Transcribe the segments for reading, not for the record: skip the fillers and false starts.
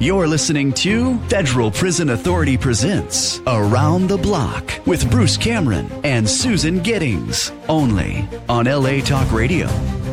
You're listening to Federal Prison Authority presents Around the Block with Bruce Cameron and Susan Giddings, only on LA Talk Radio.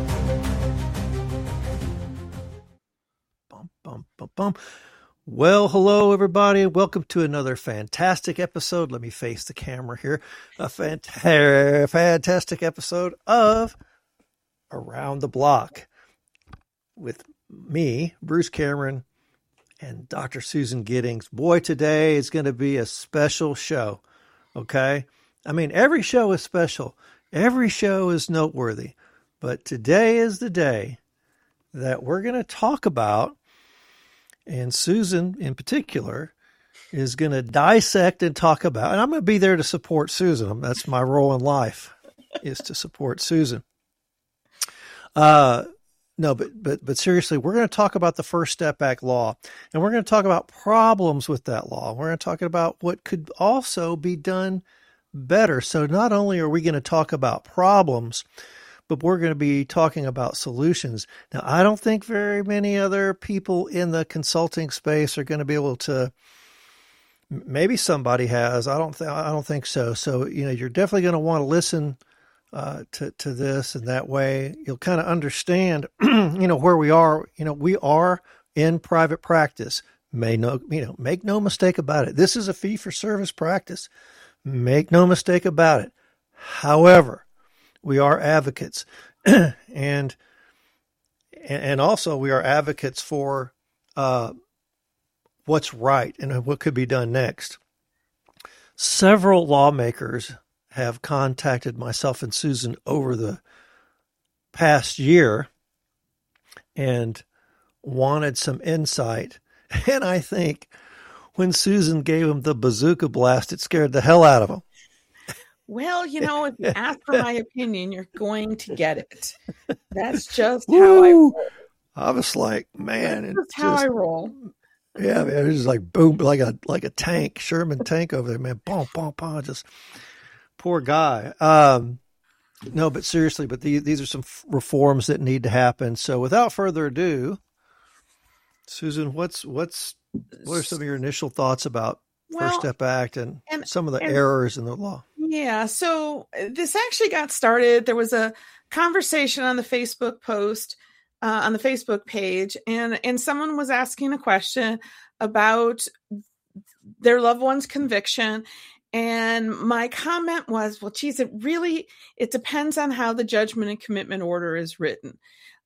Well, hello, everybody. Welcome to another fantastic episode. Let me face the camera here. A fantastic episode of Around the Block with me, Bruce Cameron, and Dr. Susan Giddings. Boy, today is going to be a special show, okay? I mean, every show is special. Every show is noteworthy. But today is the day that we're going to talk about, and Susan in particular is going to dissect and talk about, and I'm going to be there to support Susan. That's my role in life, is to support Susan. No, but seriously, we're going to talk about the First Step Act law, and we're going to talk about problems with that law. We're going to talk about what could also be done better. So not only are we going to talk about problems, but we're going to be talking about solutions. Now, I don't think very many other people in the consulting space are going to be able to. Maybe somebody has. I don't think so. So, you're definitely going to want to listen to this, and that way you'll kind of understand, where we are. We are in private practice. Make no mistake about it. This is a fee-for-service practice. Make no mistake about it. However, we are advocates, and also we are advocates for what's right and what could be done next. Several lawmakers have contacted myself and Susan over the past year and wanted some insight. And I think when Susan gave them the bazooka blast, it scared the hell out of them. Well, if you ask for my opinion, you're going to get it. That's just how I roll. I was like, man, that's how I roll. Yeah, man, it was just like boom, like a tank, Sherman tank over there, man. Boom, boom, boom, just poor guy. No, but seriously, these are some reforms that need to happen. So without further ado, Susan, what are some of your initial thoughts about First Step Act and some of the errors in the law? Yeah, so this actually got started. There was a conversation on the Facebook post, on the Facebook page, and someone was asking a question about their loved one's conviction. And my comment was, well, geez, it depends on how the judgment and commitment order is written.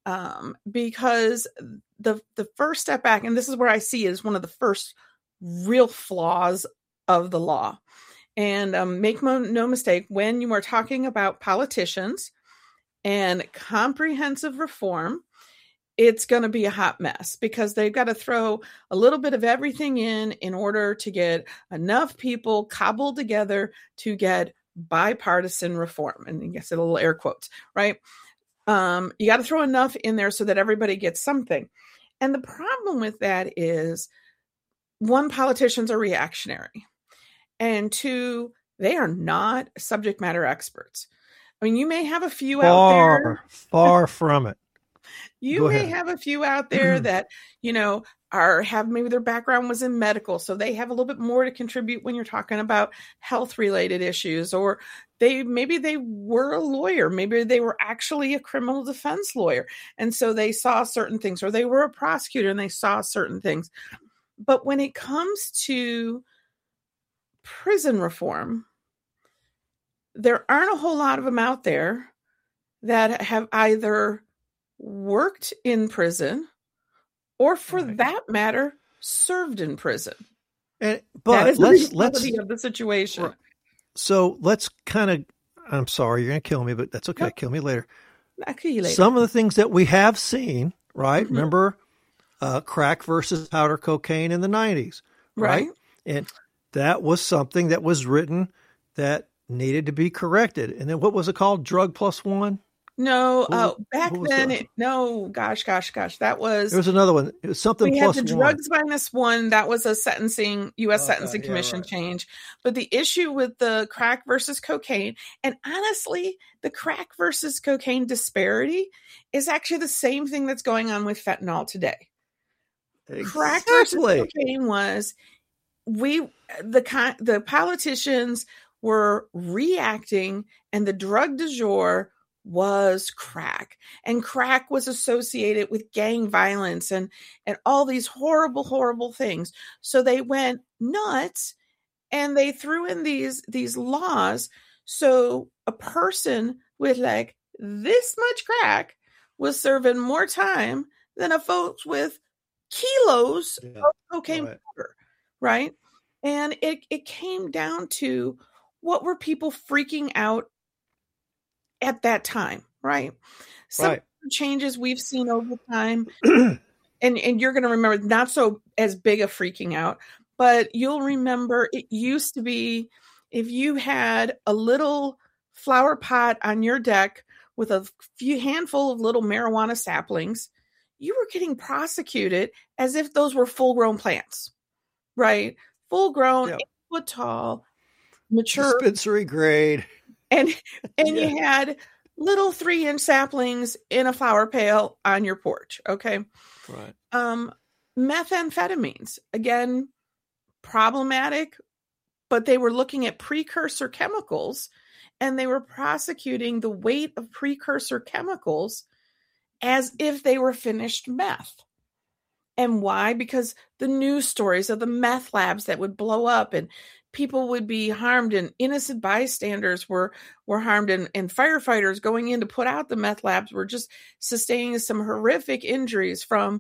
Because the First Step Act, and this is where I see it as one of the first real flaws of the law. And make no mistake, when you are talking about politicians and comprehensive reform, it's going to be a hot mess because they've got to throw a little bit of everything in order to get enough people cobbled together to get bipartisan reform. And I guess a little air quotes, right? You got to throw enough in there so that everybody gets something. And the problem with that is, one, politicians are reactionary. And two, they are not subject matter experts. I mean, you may have a few out there. Far from it. You may have a few out there that, have maybe their background was in medical, so they have a little bit more to contribute when you're talking about health related issues, or maybe they were a lawyer, maybe they were actually a criminal defense lawyer, and so they saw certain things, or they were a prosecutor and they saw certain things. But when it comes to prison reform, there aren't a whole lot of them out there that have either worked in prison or, for that matter, served in prison. But that is the reality of the situation. So let's kind of, I'm sorry, you're going to kill me, but that's okay. Nope. Kill me later. I'll kill you later. Some of the things that we have seen, right? Mm-hmm. Remember crack versus powder cocaine in the 90s, right? And that was something that was written that needed to be corrected. And then what was it called? Drug plus one? No, back then, that was... There was another one. It was something plus one. We had the drugs minus one. That was a U.S. sentencing commission change. But the issue with the crack versus cocaine, and honestly, the crack versus cocaine disparity is actually the same thing that's going on with fentanyl today. Crack versus cocaine was the politicians were reacting, and the drug du jour was crack. And crack was associated with gang violence and all these horrible, horrible things. So they went nuts and they threw in these laws. So a person with like this much crack was serving more time than a folks with kilos of cocaine powder, right? And it came down to, what were people freaking out at that time, right? Some changes we've seen over time, and you're going to remember, not so as big a freaking out, but you'll remember it used to be, if you had a little flower pot on your deck with a few handful of little marijuana saplings, you were getting prosecuted as if those were full-grown plants, right? Full-grown, 8 foot tall, mature, dispensary grade, and you had little 3-inch saplings in a flower pail on your porch. Okay, right. Methamphetamines, again, problematic, but they were looking at precursor chemicals, and they were prosecuting the weight of precursor chemicals as if they were finished meth. And why? Because the news stories of the meth labs that would blow up and people would be harmed, and innocent bystanders were harmed, and firefighters going in to put out the meth labs were just sustaining some horrific injuries from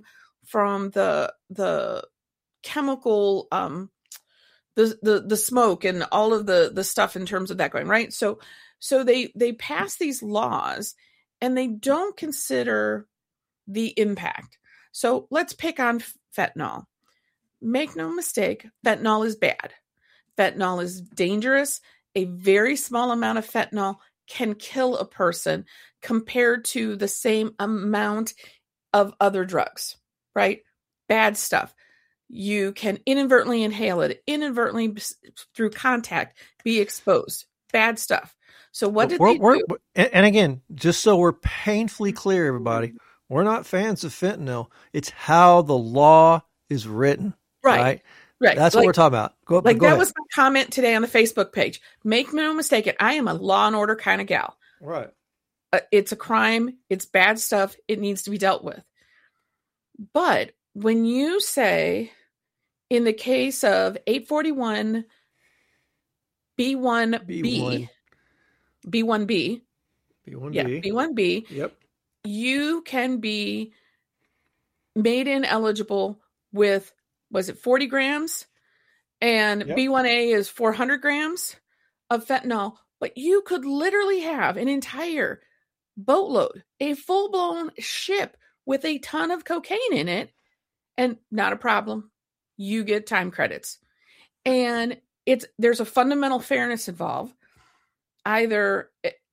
the chemical, the smoke and all of the stuff in terms of that going, right? So they pass these laws and they don't consider the impact. So let's pick on fentanyl. Make no mistake, fentanyl is bad. Fentanyl is dangerous. A very small amount of fentanyl can kill a person compared to the same amount of other drugs, right? Bad stuff. You can inadvertently inhale it, inadvertently through contact, be exposed. Bad stuff. So what did they do? And again, just so we're painfully clear, everybody, we're not fans of fentanyl. It's how the law is written. Right. That's what we're talking about. Go that ahead. Was my comment today on the Facebook page. Make no mistake, I am a law and order kind of gal. Right. It's a crime. It's bad stuff. It needs to be dealt with. But when you say, in the case of 841 B1B, B1B, yep, you can be made ineligible with, was it 40 grams? And B1A is 400 grams of fentanyl. But you could literally have an entire boatload, a full-blown ship with a ton of cocaine in it, and not a problem. You get time credits. And there's a fundamental fairness involved. Either,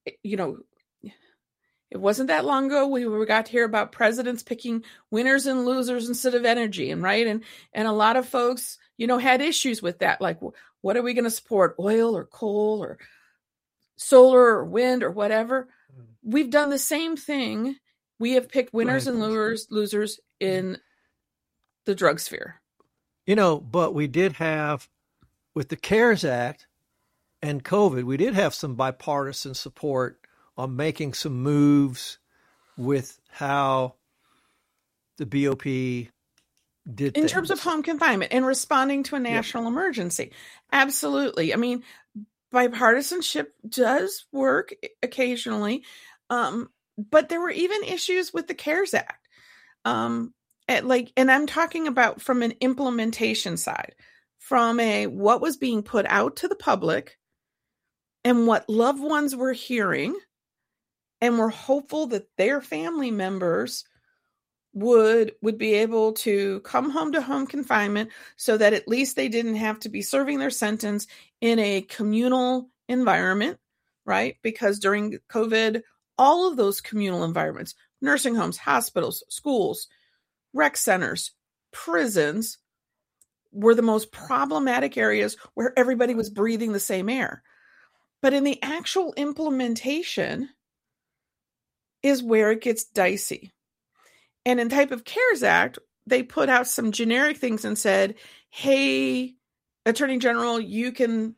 it wasn't that long ago we got to hear about presidents picking winners and losers instead of energy, and right, and a lot of folks, had issues with that. Like, what are we going to support? Oil or coal or solar or wind or whatever? We've done the same thing. We have picked winners and losers in the drug sphere. But we did have, with the CARES Act and COVID, we did have some bipartisan support on making some moves with how the BOP did in things. Terms of home confinement and responding to a national emergency. Absolutely. I mean, bipartisanship does work occasionally, but there were even issues with the CARES Act. And I'm talking about from an implementation side, from what was being put out to the public and what loved ones were hearing, and were hopeful that their family members would be able to come home to home confinement so that at least they didn't have to be serving their sentence in a communal environment, right? Because during COVID, all of those communal environments, nursing homes, hospitals, schools, rec centers, prisons, were the most problematic areas where everybody was breathing the same air. But in the actual implementation is where it gets dicey. And in type of CARES Act, they put out some generic things and said, hey, Attorney General, you can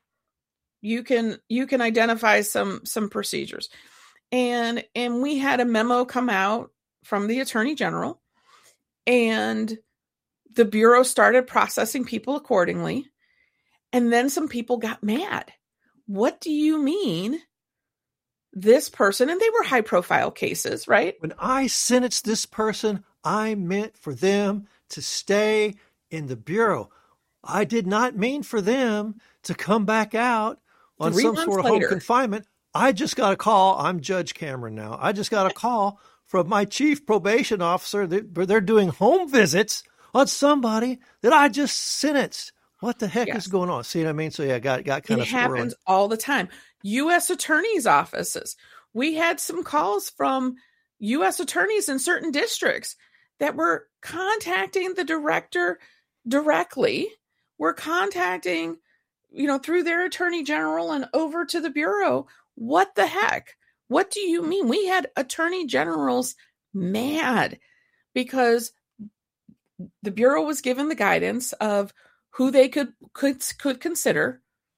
identify some procedures. And we had a memo come out from the Attorney General, and the Bureau started processing people accordingly. And then some people got mad. What do you mean this person? And they were high profile cases, right? When I sentenced this person, I meant for them to stay in the Bureau. I did not mean for them to come back out on some sort of home confinement. I just got a call. I'm Judge Cameron now. I just got a call from my chief probation officer that they're doing home visits on somebody that I just sentenced. What the heck is going on? See what I mean? So yeah, got kind of. It happens all the time. U.S. attorneys' offices. We had some calls from U.S. attorneys in certain districts that were contacting the director directly. We're contacting, through their attorney general and over to the Bureau. What the heck? What do you mean? We had attorney generals mad because the Bureau was given the guidance of who they could consider.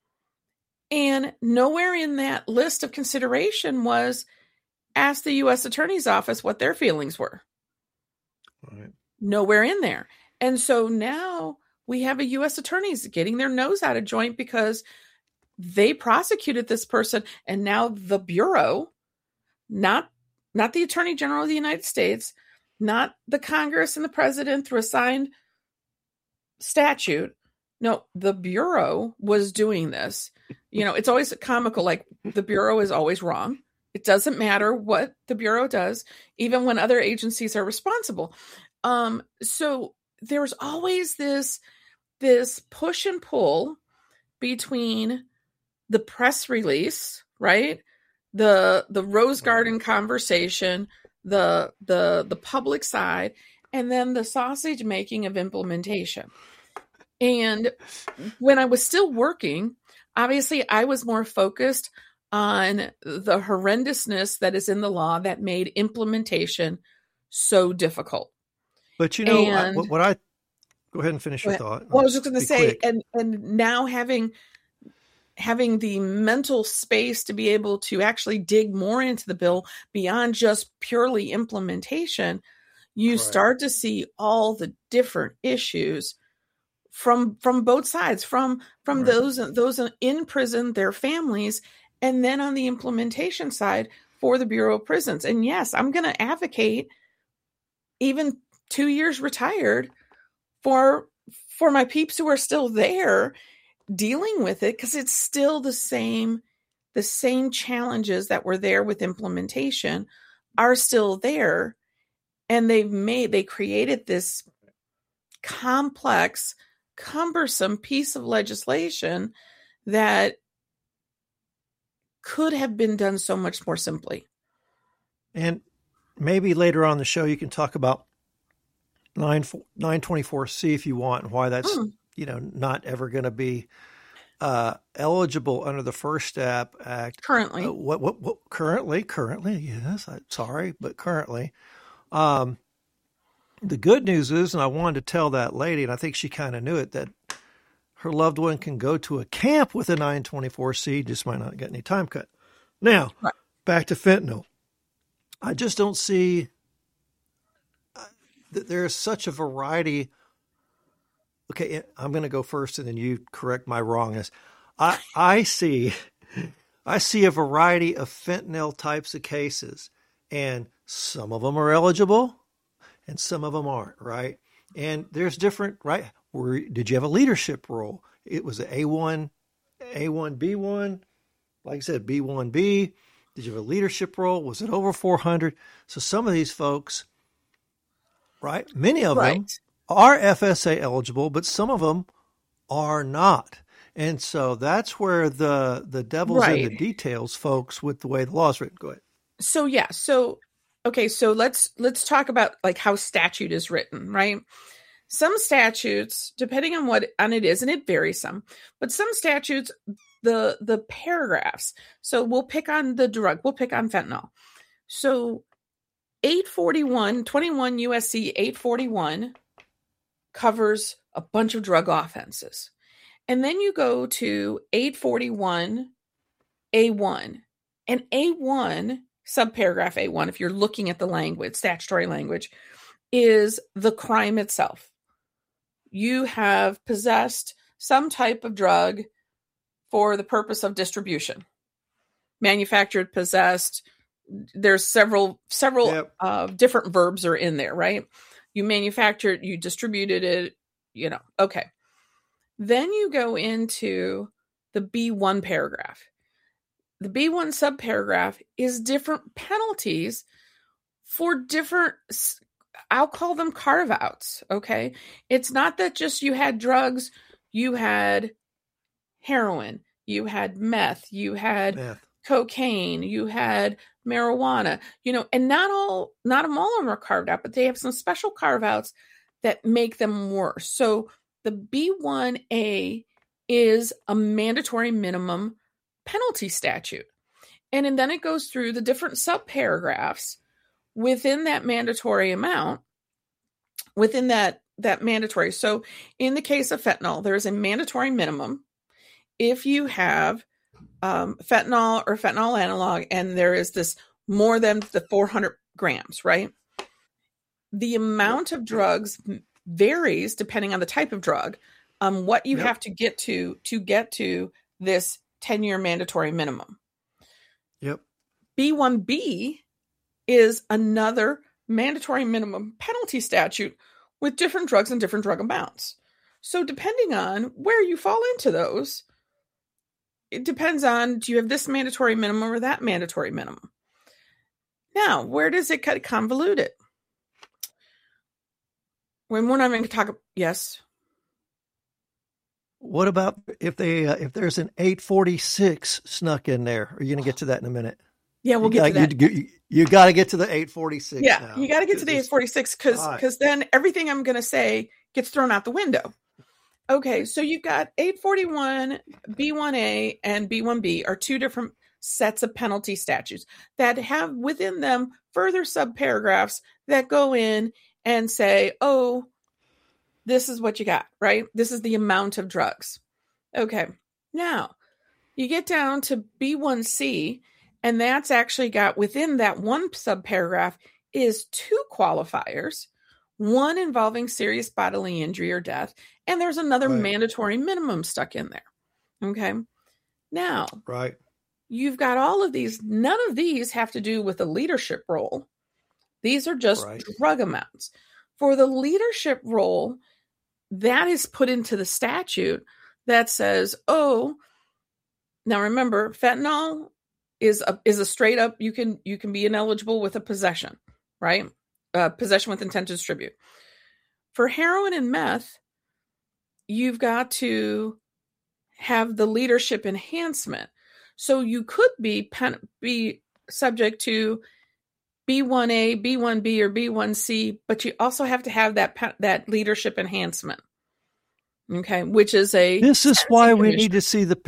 And nowhere in that list of consideration was ask the U.S. Attorney's Office what their feelings were. Right. Nowhere in there. And so now we have a U.S. attorneys getting their nose out of joint because they prosecuted this person. And now the Bureau, not the Attorney General of the United States, not the Congress and the president through a signed statute. No, the Bureau was doing this. It's always comical, like the Bureau is always wrong. It doesn't matter what the Bureau does, even when other agencies are responsible. So there's always this push and pull between the press release, right? The Rose Garden conversation, the public side, and then the sausage making of implementation. And when I was still working, obviously I was more focused on the horrendousness that is in the law that made implementation so difficult. But go ahead and finish your thought. Well, I was just going to say, and now having the mental space to be able to actually dig more into the bill beyond just purely implementation, you start to see all the different issues from both sides, from those in prison, their families, and then on the implementation side for the Bureau of Prisons. And yes, I'm going to advocate even 2 years retired for my peeps who are still there dealing with it, because it's still the same challenges that were there with implementation are still there. And they created this complex, cumbersome piece of legislation that could have been done so much more simply. And maybe later on in the show, you can talk about 924C if you want, and why that's, not ever going to be eligible under the First Step Act. Currently. What currently, yes, but currently. The good news is, and I wanted to tell that lady, and I think she kind of knew it, that her loved one can go to a camp with a 924C, just might not get any time cut. Now, back to fentanyl. I just don't see that there's such a variety. Okay, I'm going to go first, and then you correct my wrongness. I see a variety of fentanyl types of cases, and some of them are eligible, and some of them aren't, right? And there's different, right? Did you have a leadership role? It was an A1, B1, like I said, B1B. Did you have a leadership role? Was it over 400? So some of these folks, right? Many of them are FSA eligible, but some of them are not. And so that's where the devil's in the details, folks, with the way the law is written. Go ahead. So, yeah. So, okay. So let's talk about like how statute is written, right? Some statutes, depending on what it is, and it varies some, but some statutes, the paragraphs. So we'll pick on the drug. We'll pick on fentanyl. So 841, 21 USC 841 covers a bunch of drug offenses. And then you go to 841A1. And A1, subparagraph A1, if you're looking at the language, statutory language, is the crime itself. You have possessed some type of drug for the purpose of distribution. Manufactured, possessed. There's several different verbs are in there, right? You manufactured, you distributed it, okay. Then you go into the B1 paragraph. The B1 subparagraph is different penalties for different, I'll call them carve-outs, okay? It's not that just you had drugs, you had heroin, you had meth, you had cocaine, you had marijuana, and not all of them are carved out, but they have some special carve-outs that make them worse. So the B1A is a mandatory minimum penalty statute. And then it goes through the different subparagraphs within that mandatory amount, within that mandatory. So in the case of fentanyl, there is a mandatory minimum if you have fentanyl or fentanyl analog, and there is this more than the 400 grams, right? The amount of drugs varies depending on the type of drug, what you have to get to get to this 10-year mandatory minimum. Yep. B1B is another mandatory minimum penalty statute with different drugs and different drug amounts. So depending on where you fall into those, it depends on, do you have this mandatory minimum or that mandatory minimum? Now, where does it get convoluted? When we're not going to talk, yes. What about if there's an 846 snuck in there? Are you going to get to that in a minute? Yeah, we'll get to that. You got to get to the 846. Yeah, now. You got to get to the 846 because then everything I'm going to say gets thrown out the window. Okay, so you've got 841, B1A, and B1B are two different sets of penalty statutes that have within them further subparagraphs that go in and say, oh, this is what you got, right? This is the amount of drugs. Okay, now you get down to B1C, and that's actually got within that one subparagraph is two qualifiers, one involving serious bodily injury or death, and there's another mandatory minimum stuck in there. Okay, now, you've got all of these. None of these have to do with the leadership role. These are just drug amounts. For the leadership role, that is put into the statute that says, oh, now remember, fentanyl is a straight up, you can be ineligible with a possession, right? Possession with intent to distribute. For heroin and meth, you've got to have the leadership enhancement. So you could be subject to B1A, B1B, or B1C, but you also have to have that leadership enhancement. Okay, which is This is why we need to see the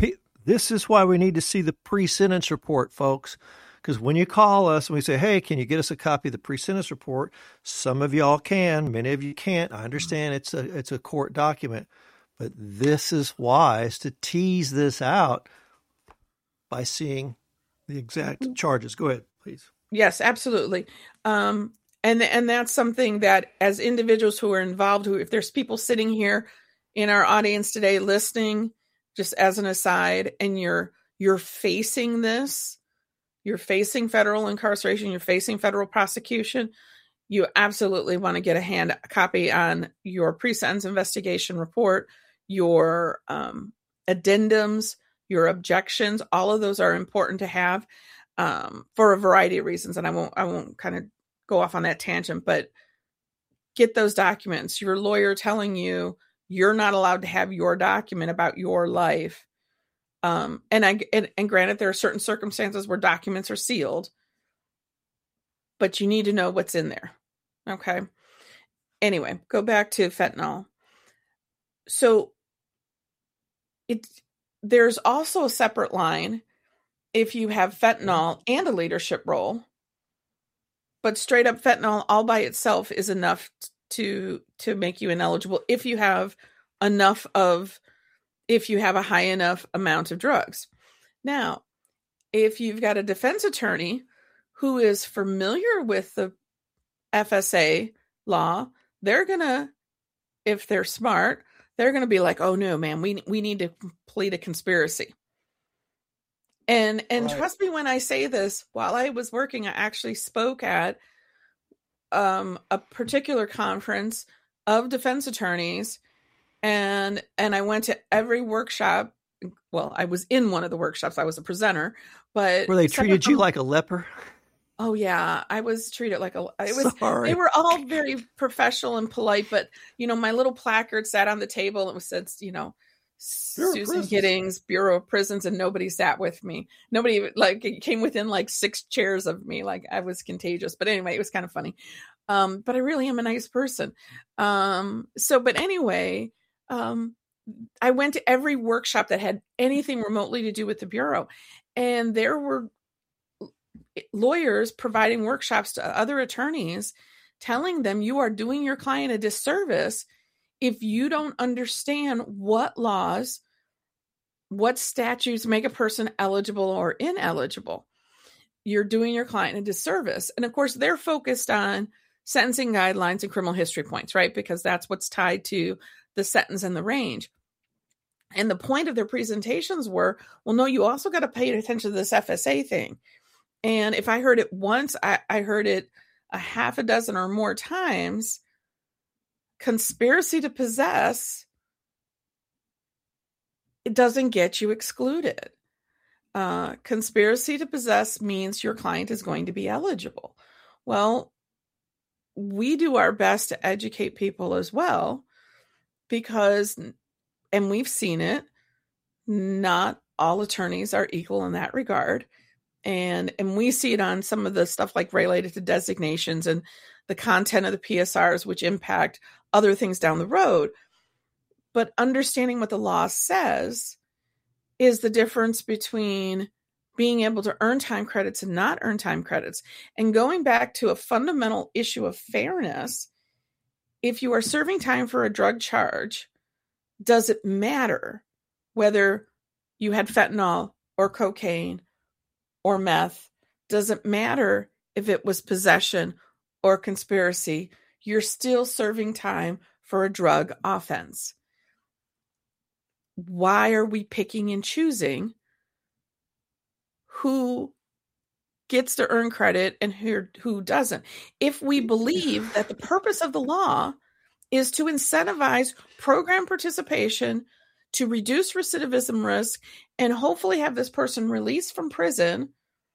pre-sentence report, folks. Because when you call us and we say, hey, can you get us a copy of the pre-sentence report? Some of y'all can, many of you can't. I understand it's a court document, but this is wise to tease this out by seeing the exact charges. Go ahead, please. Yes, absolutely. And that's something that as individuals who are involved, if there's people sitting here in our audience today listening, just as an aside, and you're facing this, you're facing federal incarceration, you're facing federal prosecution, you absolutely want to get a copy on your pre-sentence investigation report, your addendums, your objections. All of those are important to have for a variety of reasons. And I won't kind of go off on that tangent, but get those documents. Your lawyer telling you you're not allowed to have your document about your life. And granted, there are certain circumstances where documents are sealed, but you need to know what's in there. Okay. Anyway, go back to fentanyl. So there's also a separate line if you have fentanyl and a leadership role, but straight up fentanyl all by itself is enough to make you ineligible if you have a high enough amount of drugs. Now, if you've got a defense attorney who is familiar with the FSA law, they're gonna, if they're smart, they're gonna be like, "Oh no, man, we need to plead a conspiracy." And right. Trust me when I say this, while I was working, I actually spoke at a particular conference of defense attorneys, and I went to every workshop. Well, I was in one of the workshops. I was a presenter, but were they treated you like a leper? Oh yeah, I was treated like a. Sorry. They were all very professional and polite, but my little placard sat on the table and it said, Susan Giddings, Bureau of Prisons, and nobody sat with me. Nobody came within 6 chairs of me. Like I was contagious. But anyway, it was kind of funny. But I really am a nice person. But anyway, I went to every workshop that had anything remotely to do with the Bureau. And there were lawyers providing workshops to other attorneys, telling them you are doing your client a disservice if you don't understand what laws, what statutes make a person eligible or ineligible. You're doing your client a disservice. And of course, they're focused on sentencing guidelines and criminal history points, right? Because that's what's tied to the sentence and the range. And the point of their presentations were, well, no, you also got to pay attention to this FSA thing. And if I heard it once, I heard it a half a dozen or more times. Conspiracy to possess, it doesn't get you excluded. Conspiracy to possess means your client is going to be eligible. Well, we do our best to educate people as well because, and we've seen it, not all attorneys are equal in that regard. And we see it on some of the stuff like related to designations and the content of the PSRs, which impact other things down the road. But understanding what the law says is the difference between being able to earn time credits and not earn time credits. And going back to a fundamental issue of fairness, if you are serving time for a drug charge, does it matter whether you had fentanyl or cocaine or meth? Does it matter if it was possession or conspiracy? You're still serving time for a drug offense. Why are we picking and choosing who gets to earn credit and who doesn't? If we believe that the purpose of the law is to incentivize program participation, to reduce recidivism risk, and hopefully have this person released from prison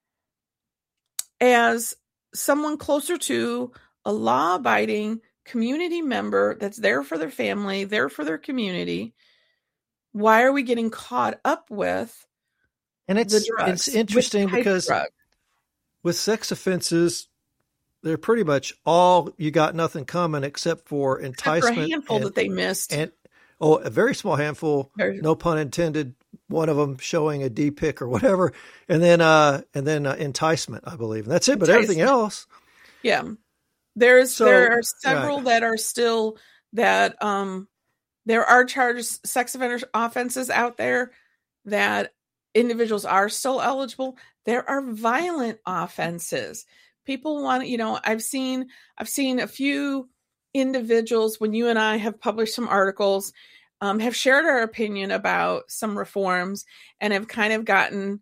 as someone closer to a law-abiding community member that's there for their family, there for their community, why are we getting caught up with the drugs? It's interesting because with sex offenses, they're pretty much all you got nothing coming except for enticement. Except for a handful that they missed. And a very small handful, no pun intended, one of them showing a D pic or whatever, and then enticement, I believe. And that's it, but everything else. Yeah. There are several that are still that there are charged sex offender offenses out there that individuals are still eligible. There are violent offenses. People want, I've seen a few individuals when you and I have published some articles, have shared our opinion about some reforms and have kind of gotten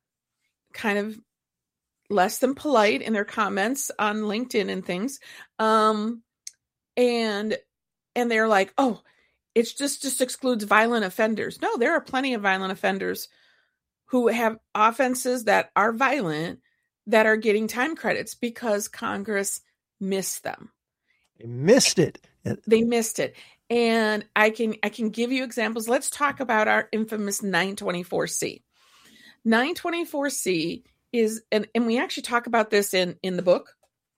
less than polite in their comments on LinkedIn and things. And they're like, oh, it's just excludes violent offenders. No, there are plenty of violent offenders who have offenses that are violent that are getting time credits because Congress missed them. They missed it. And I can give you examples. Let's talk about our infamous 924C. 924C is, and we actually talk about this in the book.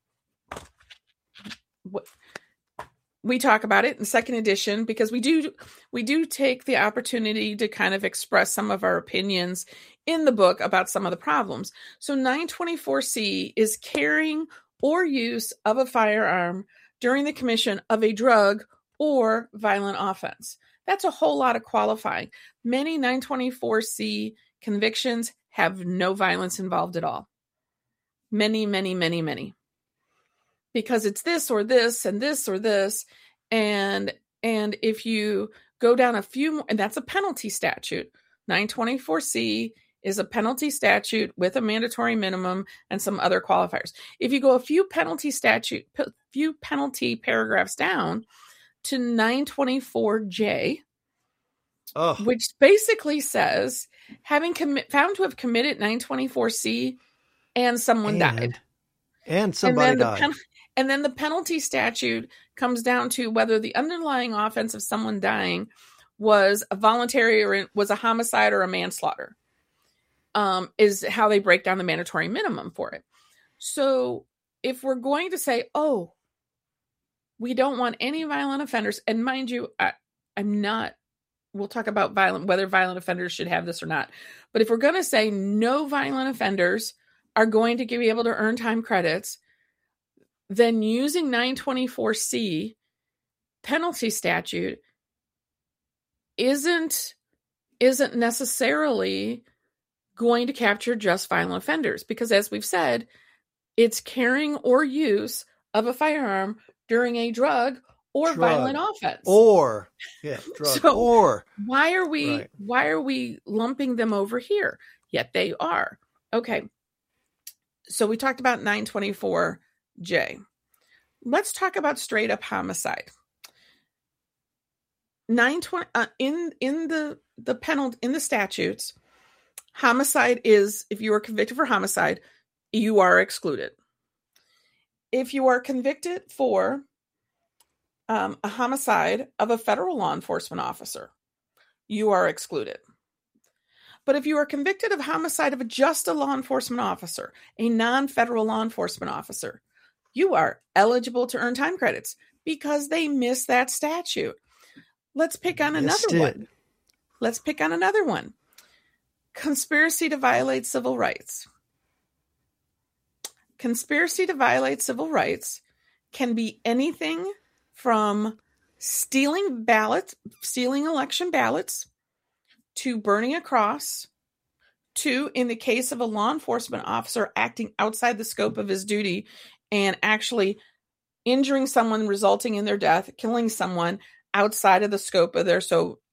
We talk about it in second edition because we do take the opportunity to kind of express some of our opinions in the book about some of the problems. So 924C is carrying or use of a firearm during the commission of a drug or violent offense. That's a whole lot of qualifying. Many 924C convictions have no violence involved at all. Many, many, many, many. Because it's this or this and this or this. And if you go down a few more, and that's a penalty statute. 924C is a penalty statute with a mandatory minimum and some other qualifiers. If you go a few penalty paragraphs down to 924J, which basically says having found to have committed 924C and someone died. And somebody died. And then the penalty statute comes down to whether the underlying offense of someone dying was a voluntary or was a homicide or a manslaughter, is how they break down the mandatory minimum for it. So if we're going to say, oh, we don't want any violent offenders, and mind you, we'll talk about whether violent offenders should have this or not. But if we're going to say no violent offenders are going to be able to earn time credits, then using 924C penalty statute isn't necessarily going to capture just violent offenders, because as we've said, it's carrying or use of a firearm during a drug or violent offense. Or why are we lumping them over here? Yet they are. Okay. So we talked about 924J. Let's talk about straight up homicide. 920 in the penalty in the statutes, homicide is, if you are convicted for homicide, you are excluded. If you are convicted for a homicide of a federal law enforcement officer, you are excluded. But if you are convicted of homicide of just a law enforcement officer, a non-federal law enforcement officer, you are eligible to earn time credits because they missed that statute. Let's pick on another one. Conspiracy to violate civil rights. Conspiracy to violate civil rights can be anything from stealing election ballots, to burning a cross, to, in the case of a law enforcement officer acting outside the scope of his duty and actually injuring someone, resulting in their death, killing someone outside of the scope of their,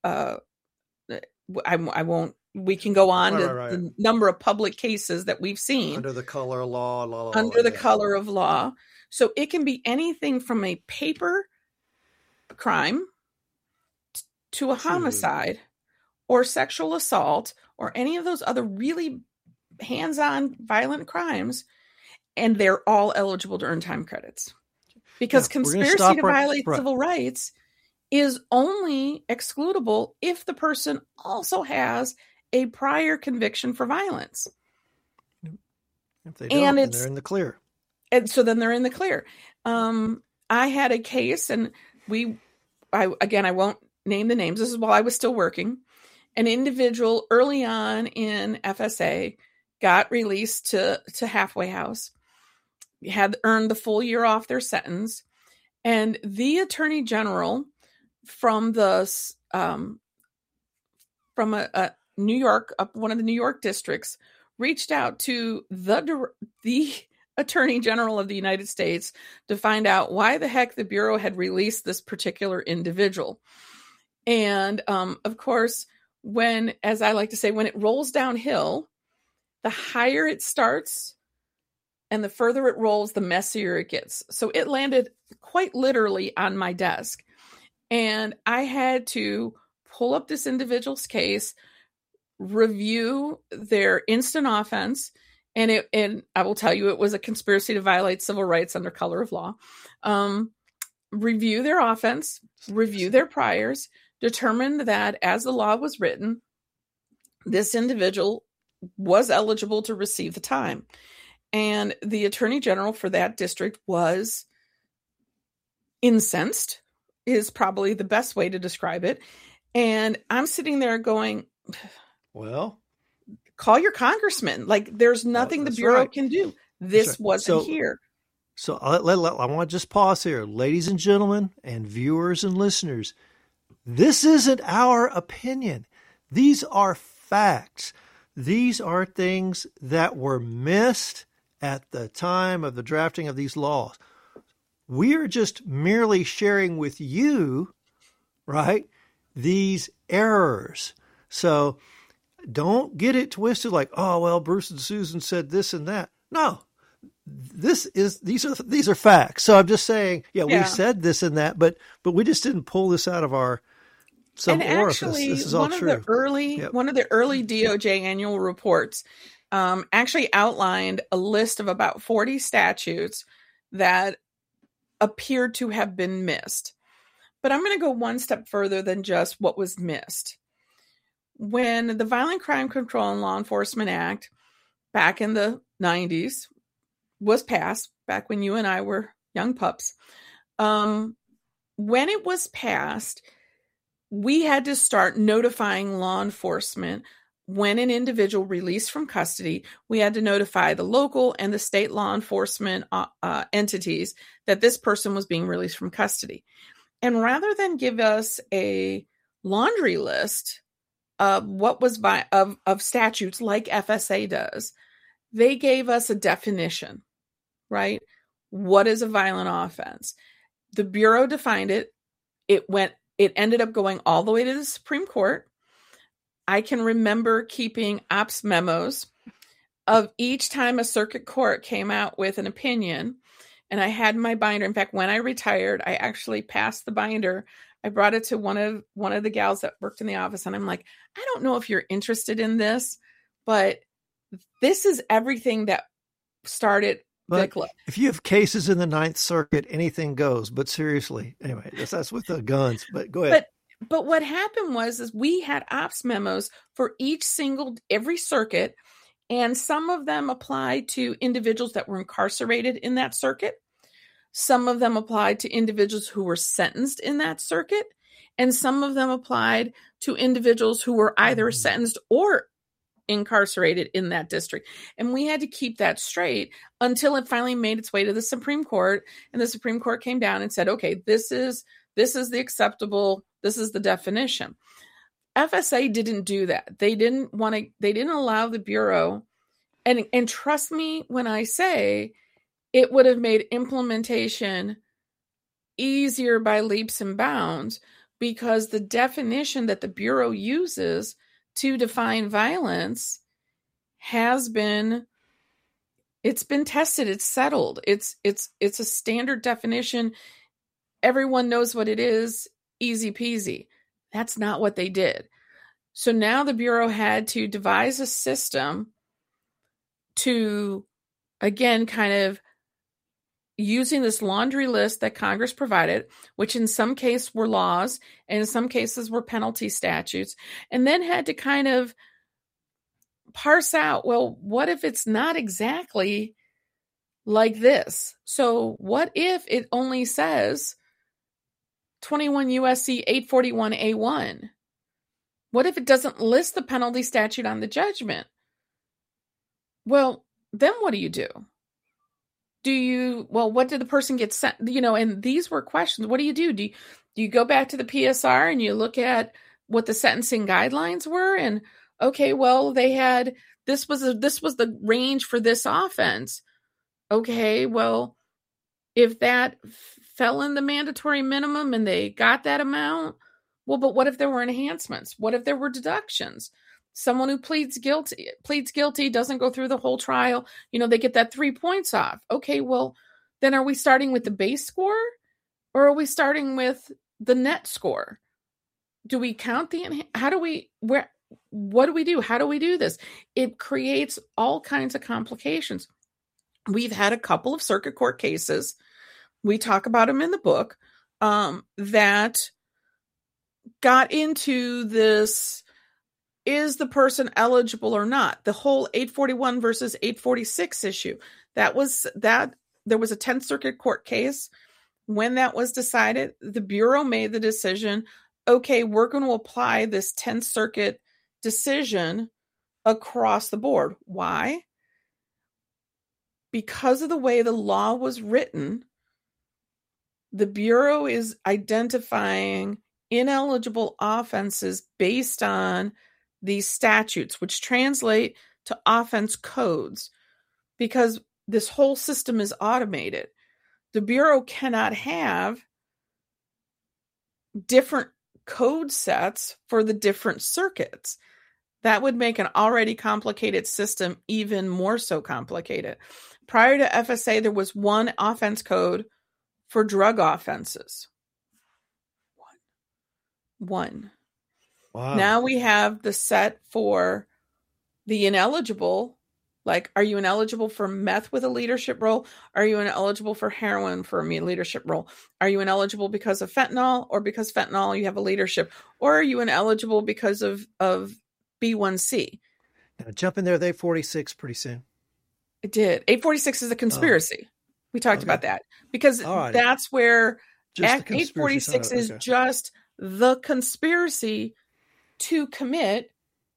we can go on to the number of public cases that we've seen. Under the color of law. Color of law. So it can be anything from a paper crime to a homicide or sexual assault or any of those other really hands-on violent crimes, and they're all eligible to earn time credits. Because conspiracy to violate civil rights is only excludable if the person also has a prior conviction for violence. If they don't, then they're in the clear. And so then they're in the clear. I had a case, and I won't name the names. This is while I was still working. An individual early on in FSA got released to halfway house, had earned the full year off their sentence, and the attorney general from a New York, one of the New York districts, reached out to the attorney general of the United States to find out why the heck the Bureau had released this particular individual. And of course, as I like to say, when it rolls downhill, the higher it starts and the further it rolls, the messier it gets. So it landed quite literally on my desk. And I had to pull up this individual's case, review their instant offense, and I will tell you, it was a conspiracy to violate civil rights under color of law. Review their offense, review their priors, determined that as the law was written, this individual was eligible to receive the time. And the attorney general for that district was incensed, is probably the best way to describe it. And I'm sitting there going, well, call your congressman. Like, there's nothing the Bureau can do. This wasn't here. So I want to just pause here. Ladies and gentlemen and viewers and listeners, this isn't our opinion. These are facts. These are things that were missed at the time of the drafting of these laws. We are just merely sharing with you, right, these errors. So don't get it twisted like, oh, well, Bruce and Susan said this and that. No. These are facts. So I'm just saying, we said this and that, but we just didn't pull this out of our orifice. Actually, this is all true. One of the early DOJ annual reports actually outlined a list of about 40 statutes that appeared to have been missed. But I'm going to go one step further than just what was missed. When the Violent Crime Control and Law Enforcement Act back in the 90s was passed, back when you and I were young pups, when it was passed, we had to start notifying law enforcement when an individual released from custody. We had to notify the local and the state law enforcement entities that this person was being released from custody. And rather than give us a laundry list of what was of statutes like FSA does, they gave us a definition, right? What is a violent offense? The Bureau defined it. It ended up going all the way to the Supreme Court. I can remember keeping ops memos of each time a circuit court came out with an opinion, and I had my binder. In fact, when I retired, I actually passed the binder. I brought it to one of the gals that worked in the office, and I'm like, I don't know if you're interested in this, but this is everything that started. But if you have cases in the Ninth Circuit, anything goes. But seriously, anyway, that's with the guns. But go ahead. But what happened is we had ops memos for every circuit, and some of them applied to individuals that were incarcerated in that circuit. Some of them applied to individuals who were sentenced in that circuit, and some of them applied to individuals who were either sentenced or incarcerated in that district. And we had to keep that straight until it finally made its way to the Supreme Court, and the Supreme Court came down and said, okay, this is the acceptable, this is the definition. FSA didn't do that. They didn't allow the Bureau, and trust me when I say it would have made implementation easier by leaps and bounds, because the definition that the Bureau uses to define violence has been tested. It's settled. It's a standard definition. Everyone knows what it is. Easy peasy. That's not what they did. So now the Bureau had to devise a system to, again, kind of using this laundry list that Congress provided, which in some cases were laws and in some cases were penalty statutes, and then had to kind of parse out, well, what if it's not exactly like this? So what if it only says 21 USC 841A1? What if it doesn't list the penalty statute on the judgment? Well, then what do you do? What did the person get sent? And these were questions. What do you do? Do you go back to the PSR and you look at what the sentencing guidelines were? And okay, well, they had, this was the range for this offense. Okay, well, if that fell in the mandatory minimum and they got that amount, well, but what if there were enhancements? What if there were deductions? Someone who pleads guilty, doesn't go through the whole trial, they get that 3 points off. Okay, well, then are we starting with the base score, or are we starting with the net score? Do we count what do we do? How do we do this? It creates all kinds of complications. We've had a couple of circuit court cases, we talk about them in the book, that got into this, is the person eligible or not? The whole 841 versus 846 issue. There was a 10th Circuit Court case. When that was decided, the Bureau made the decision, okay, we're going to apply this 10th Circuit decision across the board. Why? because of the way the law was written, the Bureau is identifying ineligible offenses based on these statutes, which translate to offense codes, because this whole system is automated. The Bureau cannot have different code sets for the different circuits. That would make an already complicated system even more so complicated. Prior to FSA, there was one offense code for drug offenses. One. Wow. Now we have the set for the ineligible. Like, are you ineligible for meth with a leadership role? Are you ineligible for heroin for a leadership role? Are you ineligible because of fentanyl, or because fentanyl you have a leadership? Or are you ineligible because of B1C? Now jump in there with 846 pretty soon. It did. 846 is a conspiracy. We talked about that because that's where Act 846 is just the conspiracy to commit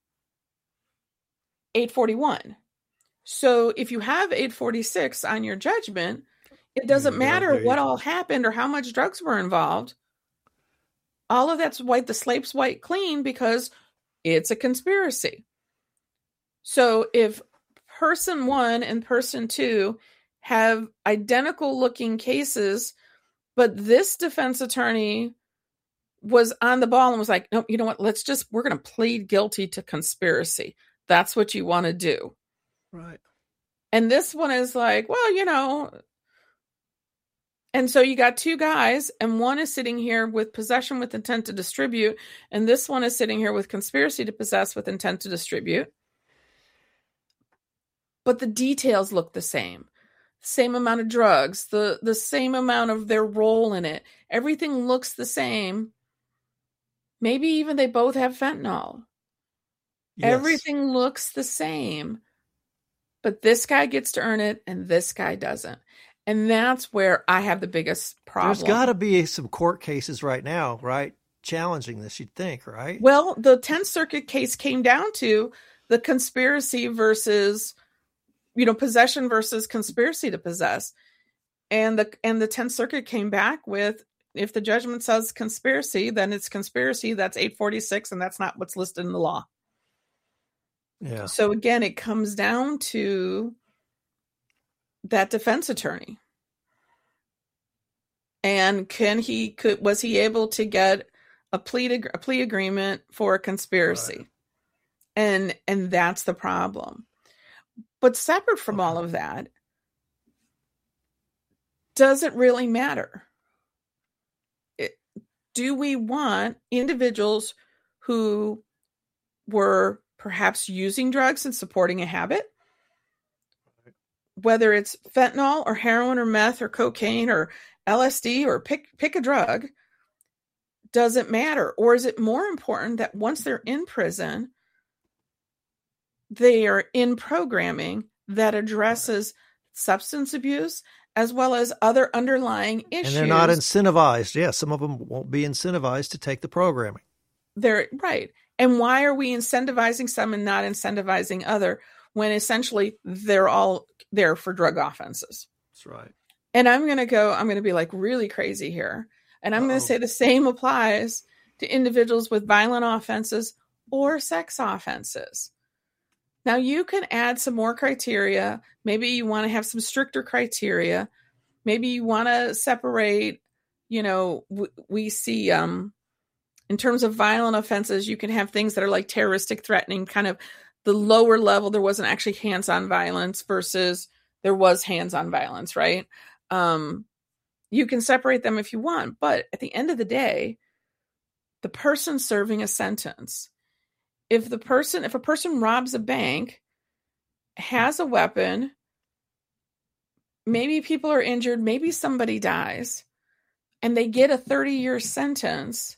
841. So if you have 846 on your judgment, it doesn't matter what all happened or how much drugs were involved. All of that's the slate's white clean because it's a conspiracy. So if person 1 and person 2 have identical looking cases, but this defense attorney was on the ball and was like, no, you know what? We're going to plead guilty to conspiracy. That's what you want to do. Right. And this one is like, well, and so you got two guys, and one is sitting here with possession with intent to distribute, and this one is sitting here with conspiracy to possess with intent to distribute. But the details look the same. Same amount of drugs, the same amount of their role in it. Everything looks the same. Maybe even they both have fentanyl. Yes. Everything looks the same. But this guy gets to earn it and this guy doesn't. And that's where I have the biggest problem. There's got to be some court cases right now, right? Challenging this, you'd think, right? Well, the 10th Circuit case came down to the conspiracy versus, possession versus conspiracy to possess. And the 10th Circuit came back with, if the judgment says conspiracy, then it's conspiracy. That's 846, and that's not what's listed in the law. Yeah. So again, it comes down to that defense attorney. And was he able to get a plea agreement for a conspiracy? Right. And that's the problem. But separate from all of that, does it really matter? Do we want individuals who were perhaps using drugs and supporting a habit, whether it's fentanyl or heroin or meth or cocaine or LSD or pick a drug, does it matter? Or is it more important that once they're in prison, they are in programming that addresses substance abuse as well as other underlying issues? And they're not incentivized. Yeah, some of them won't be incentivized to take the programming. They're right. And why are we incentivizing some and not incentivizing other when essentially they're all there for drug offenses? That's right. And I'm going to be like really crazy here. And I'm going to say the same applies to individuals with violent offenses or sex offenses. Now you can add some more criteria. Maybe you want to have some stricter criteria. Maybe you want to separate, we see, in terms of violent offenses, you can have things that are like terroristic, threatening, kind of the lower level. There wasn't actually hands-on violence versus there was hands-on violence, right? You can separate them if you want, but at the end of the day, the person serving a sentence, if a person robs a bank, has a weapon, maybe people are injured, maybe somebody dies, and they get a 30-year sentence,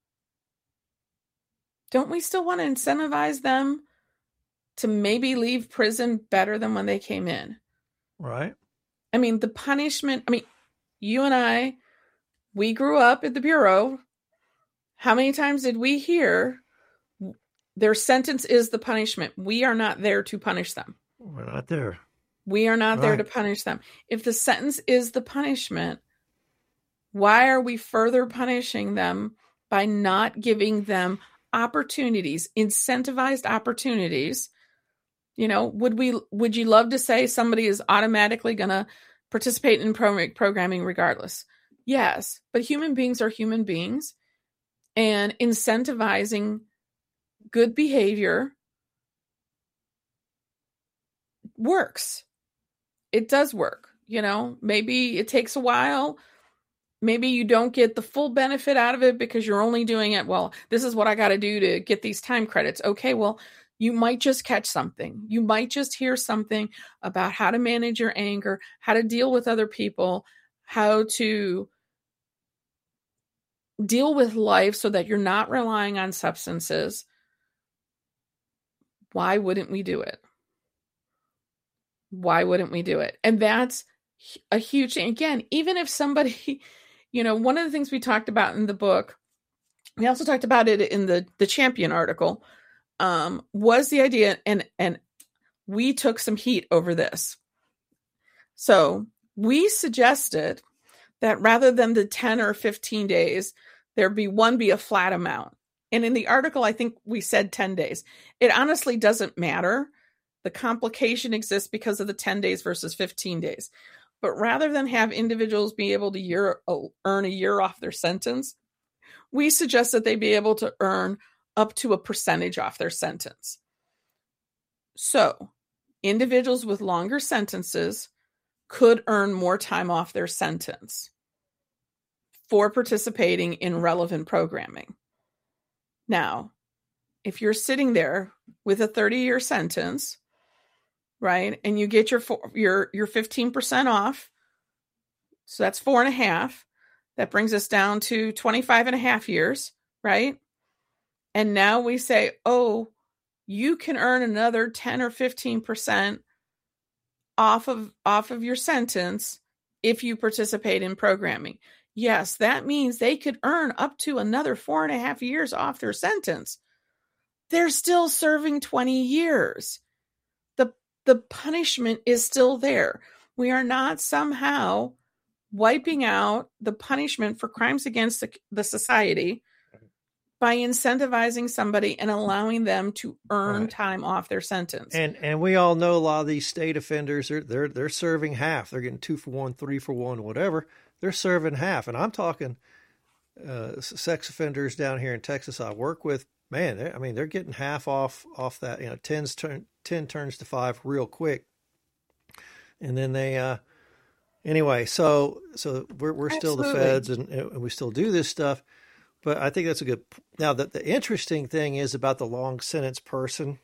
don't we still want to incentivize them to maybe leave prison better than when they came in? Right. I mean, the punishment, you and I, we grew up at the Bureau. How many times did we hear their sentence is the punishment? We are not there to punish them. We're not there. We are not there to punish them. If the sentence is the punishment, why are we further punishing them by not giving them opportunities, incentivized opportunities? You know, would you love to say somebody is automatically going to participate in programming regardless? Yes, but human beings are human beings, and incentivizing good behavior works. It does work. You know, maybe it takes a while. Maybe you don't get the full benefit out of it because you're only doing it, well, this is what I got to do to get these time credits. Okay, well, you might just catch something. You might just hear something about how to manage your anger, how to deal with other people, how to deal with life so that you're not relying on substances. Why wouldn't we do it? Why wouldn't we do it? And that's a huge thing. Again, even if somebody, you know, one of the things we talked about in the book, we also talked about it in the Champion article, was the idea, and we took some heat over this. So we suggested that rather than the 10 or 15 days, there be a flat amount. And in the article, I think we said 10 days. It honestly doesn't matter. The complication exists because of the 10 days versus 15 days. But rather than have individuals be able to earn a year off their sentence, we suggest that they be able to earn up to a percentage off their sentence. So individuals with longer sentences could earn more time off their sentence for participating in relevant programming. Now, if you're sitting there with a 30-year sentence, right, and you get your 15% off, so that's 4.5. That brings us down to 25.5 years, right? And now we say, oh, you can earn another 10 or 15% off of your sentence if you participate in programming. Yes, that means they could earn up to another 4.5 years off their sentence. They're still serving 20 years. The punishment is still there. We are not somehow wiping out the punishment for crimes against the society by incentivizing somebody and allowing them to earn time off their sentence. And we all know a lot of these state offenders, they're serving half. They're getting 2 for 1, 3 for 1, whatever. They're serving half. And I'm talking sex offenders down here in Texas I work with. Man, they're getting half off that. You know, 10 turns to 5 real quick. And then they anyway, so we're still the feds, and we still do this stuff. But I think that's a good. Now, the interesting thing is about the long sentence person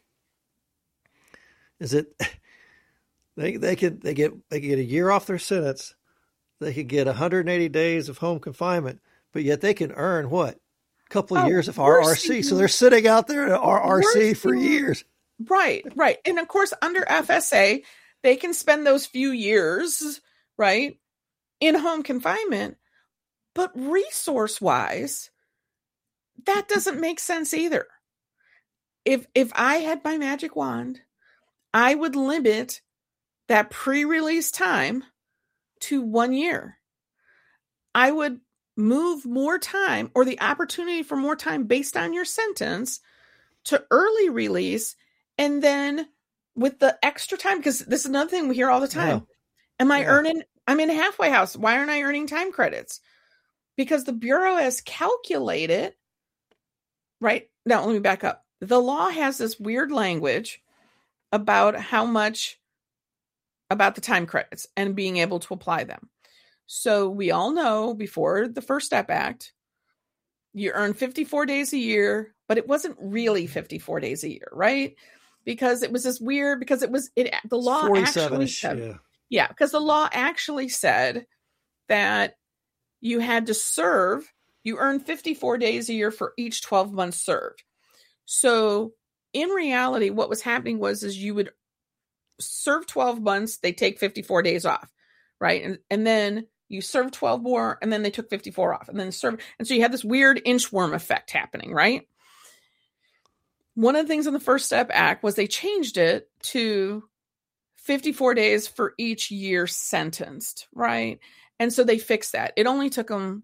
is that they get a year off their sentence. They could get 180 days of home confinement, but yet they can earn what? A couple of years of RRC. So they're sitting out there at RRC for years. Right. And of course, under FSA, they can spend those few years, right, in home confinement. But resource-wise, that doesn't make sense either. If I had my magic wand, I would limit that pre-release time to 1 year. I would move more time, or the opportunity for more time based on your sentence, to early release. And then with the extra time, because this is another thing we hear all the time. I'm in a halfway house. Why aren't I earning time credits? Because the Bureau has calculated, right? Now, let me back up. The law has this weird language about how much, about the time credits and being able to apply them. So we all know before the First Step Act, you earn 54 days a year, but it wasn't really 54 days a year, right? Because it was this weird, because the law actually said, because the law actually said that you had to serve, you earn 54 days a year for each 12 months served. So in reality, what was happening was you would serve 12 months, they take 54 days off, right? And then you serve 12 more, and then they took 54 off, and then serve. And so you had this weird inchworm effect happening, right? One of the things in the First Step Act was they changed it to 54 days for each year sentenced, right? And so they fixed that. It only took them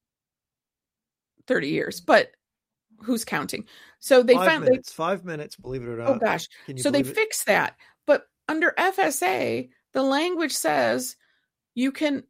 30 years, but who's counting? So they found 5 minutes, believe it or not. Oh gosh. So they fixed that. But under FSA, the language says you can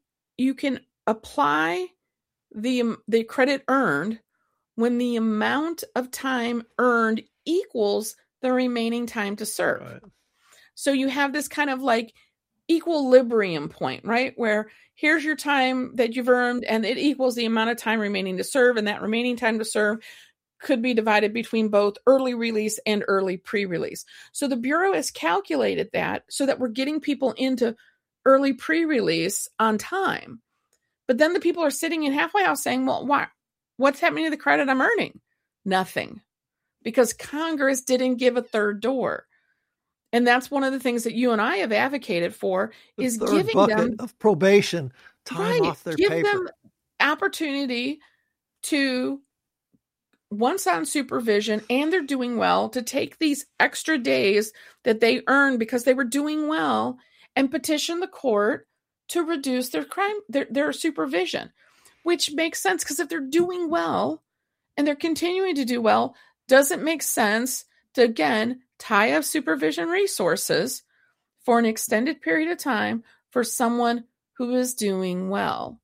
apply the credit earned when the amount of time earned equals the remaining time to serve. Right. So you have this kind of like equilibrium point, right? Where here's your time that you've earned and it equals the amount of time remaining to serve. And that remaining time to serve could be divided between both early release and early pre-release. So the Bureau has calculated that so that we're getting people into early pre-release on time. But then the people are sitting in halfway house saying, well, why? What's happening to the credit I'm earning? Nothing. Because Congress didn't give a third door. And that's one of the things that you and I have advocated for is giving them of probation time off their paper. Give them opportunity to, once on supervision and they're doing well, to take these extra days that they earned because they were doing well and petition the court to reduce their crime, their supervision, which makes sense because if they're doing well and they're continuing to do well, doesn't make sense to, again, tie up supervision resources for an extended period of time for someone who is doing well.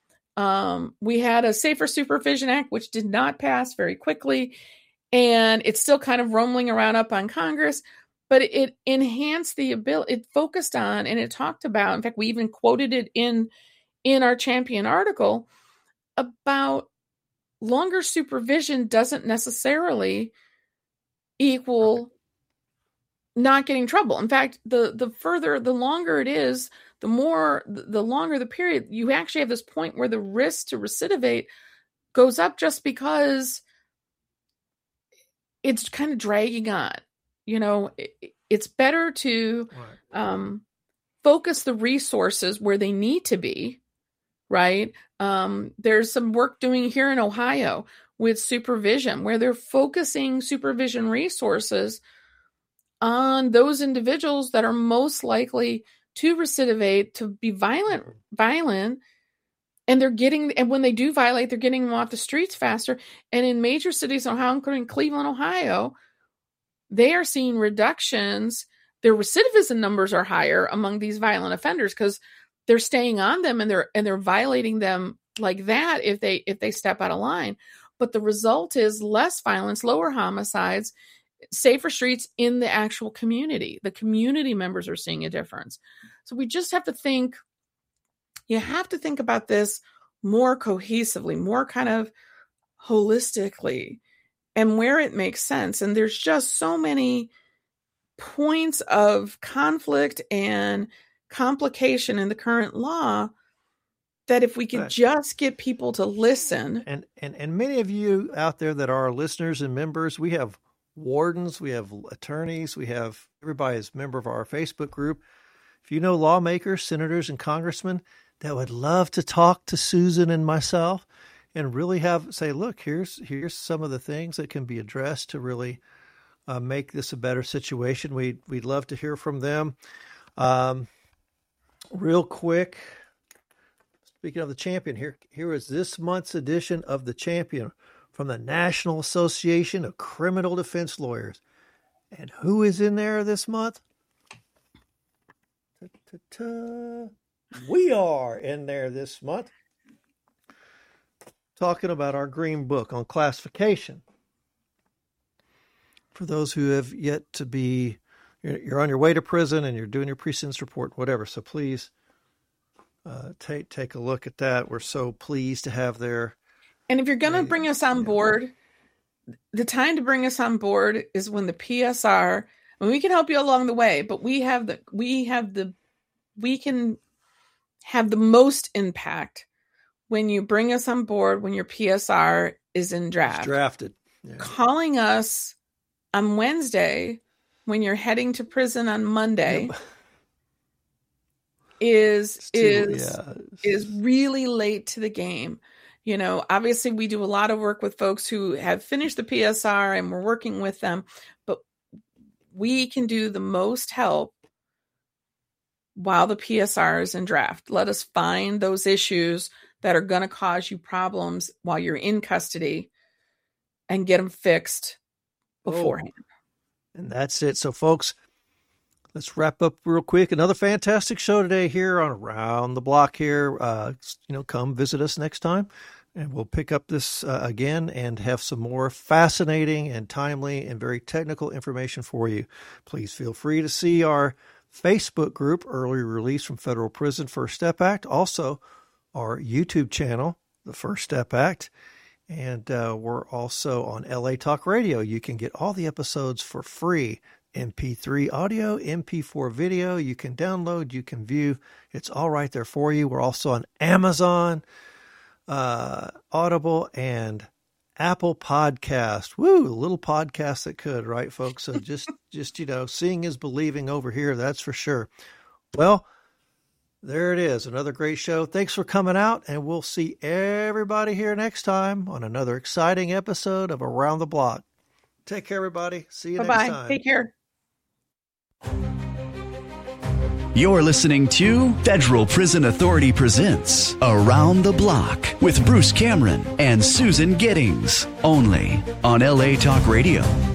We had a Safer Supervision Act, which did not pass very quickly, and it's still kind of rumbling around up on Congress, but it enhanced the ability, it focused on, and it talked about, in fact, we even quoted it in our Champion article, about longer supervision doesn't necessarily equal not getting in trouble. In fact, the longer it is, the longer the period, you actually have this point where the risk to recidivate goes up just because it's kind of dragging on. It's better to focus the resources where they need to be, right? There's some work doing here in Ohio with supervision where they're focusing supervision resources on those individuals that are most likely to recidivate, to be violent, and when they do violate, they're getting them off the streets faster. And in major cities in Ohio, including Cleveland, Ohio, they are seeing reductions. Their recidivism numbers are higher among these violent offenders because they're staying on them and they're violating them like that if they step out of line. But the result is less violence, lower homicides, safer streets in the actual community. The community members are seeing a difference. So we just have to think, you have to think about this more cohesively, more kind of holistically, and where it makes sense. And there's just so many points of conflict and complication in the current law that if we could just get people to listen. And many of you out there that are listeners and members, we have wardens, we have attorneys, we have everybody is a member of our Facebook group. If you know lawmakers, senators, and congressmen that would love to talk to Susan and myself and really say, look, here's some of the things that can be addressed to really make this a better situation. We'd love to hear from them. Real quick, speaking of the Champion, here is this month's edition of the Champion from the National Association of Criminal Defense Lawyers. And who is in there this month? We are in there this month, talking about our green book on classification. For those who have yet to be, you're on your way to prison and you're doing your pre-sentence report, whatever. So please take a look at that. We're so pleased to have their. And if you're going to bring us on board, the time to bring us on board is when the PSR, and we can help you along the way, but we can have the most impact when you bring us on board, when your PSR is in draft. It's drafted. Yeah. Calling us on Wednesday when you're heading to prison on Monday is really late to the game. Obviously we do a lot of work with folks who have finished the PSR and we're working with them, but we can do the most help while the PSR is in draft. Let us find those issues that are going to cause you problems while you're in custody and get them fixed beforehand. And that's it. So, folks, let's wrap up real quick. Another fantastic show today here on Around the Block here. Come visit us next time, and we'll pick up this again and have some more fascinating and timely and very technical information for you. Please feel free to see our Facebook group, Early Release from Federal Prison, First Step Act. Also, our YouTube channel, The First Step Act. And we're also on LA Talk Radio. You can get all the episodes for free. MP3 audio, MP4 video. You can download, you can view. It's all right there for you. We're also on Amazon, Audible, and Apple Podcast. Woo, a little podcast that could, right, folks? So just seeing is believing over here, that's for sure. Well, there it is. Another great show. Thanks for coming out, and we'll see everybody here next time on another exciting episode of Around the Block. Take care, everybody. See you next time. Take care. You're listening to Federal Prison Authority presents Around the Block with Bruce Cameron and Susan Giddings, only on LA Talk Radio.